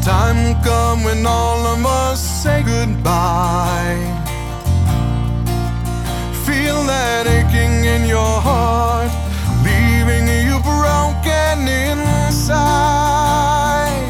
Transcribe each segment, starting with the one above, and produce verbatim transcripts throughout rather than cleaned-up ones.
Time will come when all of us say goodbye. Feel that aching in your heart, leaving you broken inside.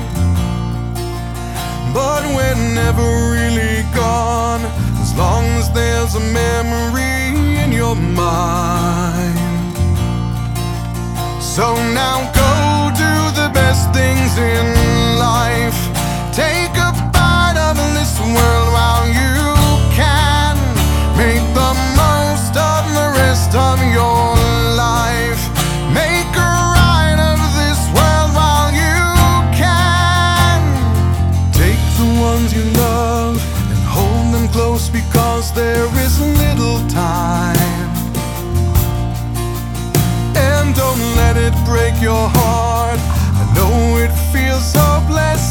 But we're never really gone, as long as there's a memory in your mind. So now go do the best things in life. Take a bite of this world while you can. Make the most of the rest of your life. Make a right of this world while you can. Take the ones you love and hold them close, because there is little time. And don't let it break your heart. I know it feels hopeless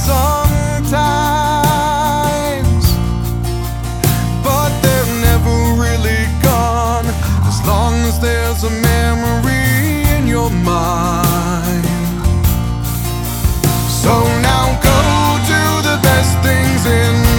sometimes, but they're never really gone, as long as there's a memory in your mind. So now go do the best things in